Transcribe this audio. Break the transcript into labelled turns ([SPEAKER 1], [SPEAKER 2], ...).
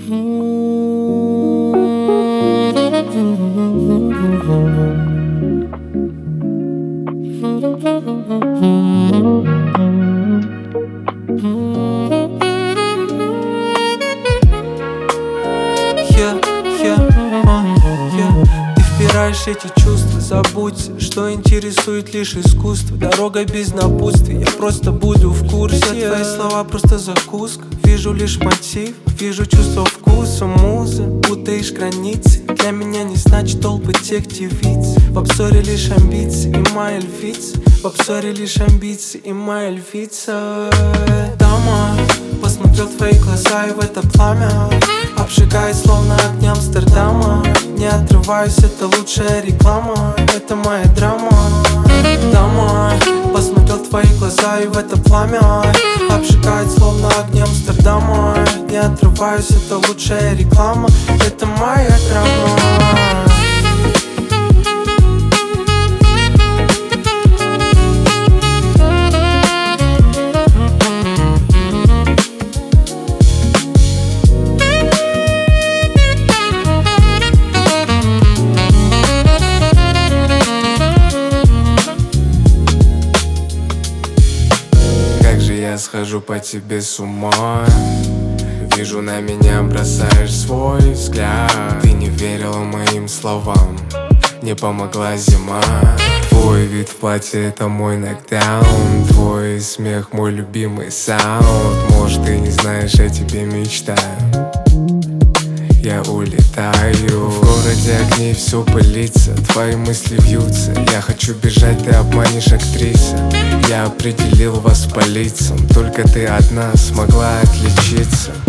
[SPEAKER 1] Ты впираешь эти чувства, забудь, что интересует лишь искусство. Дорога без напутствия, я просто буду в курсе. Твои слова просто закуска, вижу лишь мотив, вижу чувство вкуса, музы. Путаешь границы, для меня не значит толпы тех девиц. В обзоре лишь амбиции и моя львица, в обзоре лишь амбиции и моя львица. Дама, посмотрел в твои глаза и в это пламя обжигает словно огни Амстердама. Не отрываюсь, это лучшая реклама, это моя драма. Дама, посмотрел в твои глаза и в это пламя обжигает словно огни Амстердама. Не отрываюсь, это лучшая реклама, это моя драма.
[SPEAKER 2] Я схожу по тебе с ума. Вижу, на меня бросаешь свой взгляд. Ты не верила моим словам, не помогла зима. Твой вид в платье — это мой нокдаун. Твой смех — мой любимый саунд. Может, ты не знаешь, я тебе мечтаю. Я улетаю. В городе огней все пылится, твои мысли вьются. Я хочу бежать, ты обманешь, актриса. Я определил вас по лицам, только ты одна смогла отличиться.